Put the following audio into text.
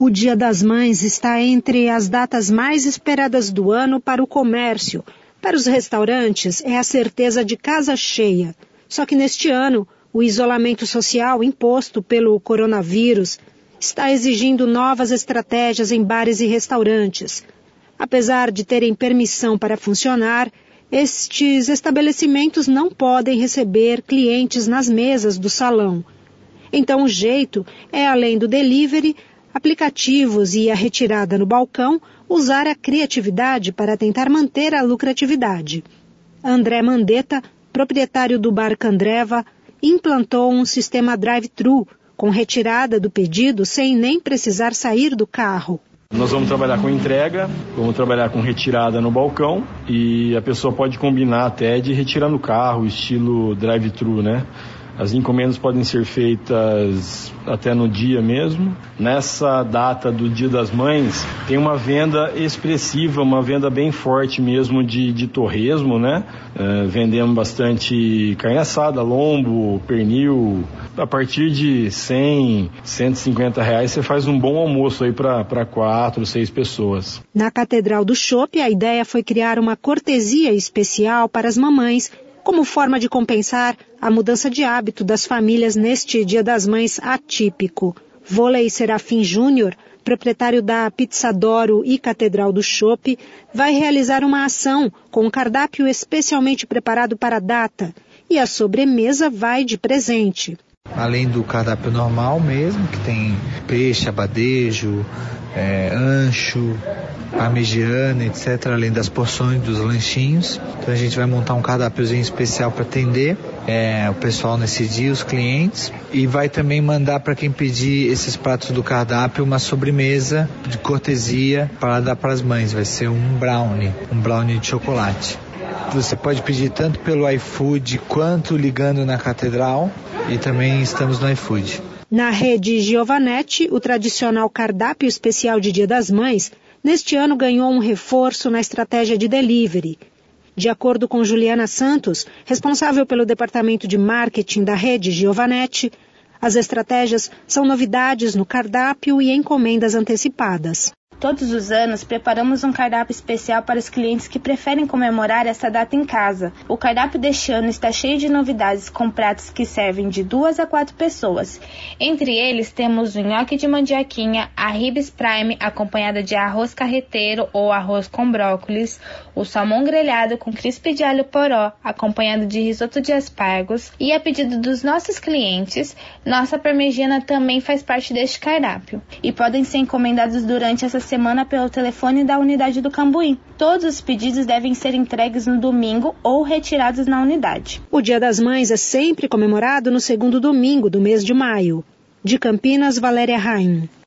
O Dia das Mães está entre as datas mais esperadas do ano para o comércio. Para os restaurantes, é a certeza de casa cheia. Só que neste ano, o isolamento social imposto pelo coronavírus está exigindo novas estratégias em bares e restaurantes. Apesar de terem permissão para funcionar, estes estabelecimentos não podem receber clientes nas mesas do salão. Então o jeito é, além do delivery, aplicativos e a retirada no balcão, usar a criatividade para tentar manter a lucratividade. André Mandetta, proprietário do Bar Candreva, implantou um sistema drive-thru, com retirada do pedido sem nem precisar sair do carro. Nós vamos trabalhar com entrega, vamos trabalhar com retirada no balcão e a pessoa pode combinar até de retirar no carro, estilo drive-thru, né? As encomendas podem ser feitas até no dia mesmo. Nessa data do Dia das Mães, tem uma venda expressiva, uma venda bem forte mesmo de torresmo, né? Vendemos bastante carne assada, lombo, pernil. A partir de 100, 150 reais, você faz um bom almoço aí para 4, 6 pessoas. Na Catedral do Chopp, a ideia foi criar uma cortesia especial para as mamães, como forma de compensar a mudança de hábito das famílias neste Dia das Mães atípico. Voley Serafim Júnior, proprietário da Pizzadoro e Catedral do Chopp, vai realizar uma ação com um cardápio especialmente preparado para a data, e a sobremesa vai de presente. Além do cardápio normal mesmo, que tem peixe, abadejo, ancho, parmegiana, etc., além das porções dos lanchinhos. Então a gente vai montar um cardápiozinho especial para atender o pessoal nesse dia, os clientes, e vai também mandar para quem pedir esses pratos do cardápio uma sobremesa de cortesia para dar para as mães. Vai ser um brownie de chocolate. Você pode pedir tanto pelo iFood quanto ligando na Catedral, e também estamos no iFood. Na rede Giovanetti, o tradicional cardápio especial de Dia das Mães, neste ano ganhou um reforço na estratégia de delivery. De acordo com Juliana Santos, responsável pelo departamento de marketing da rede Giovanetti, as estratégias são novidades no cardápio e encomendas antecipadas. Todos os anos, preparamos um cardápio especial para os clientes que preferem comemorar essa data em casa. O cardápio deste ano está cheio de novidades com pratos que servem de 2 a 4 pessoas. Entre eles, temos o nhoque de mandioquinha, a ribs prime acompanhada de arroz carreteiro ou arroz com brócolis, o salmão grelhado com crisp de alho poró, acompanhado de risoto de aspargos, e a pedido dos nossos clientes, nossa parmegiana também faz parte deste cardápio. E podem ser encomendados durante essa semana pelo telefone da unidade do Cambuí. Todos os pedidos devem ser entregues no domingo ou retirados na unidade. O Dia das Mães é sempre comemorado no segundo domingo do mês de maio. De Campinas, Valéria Raim.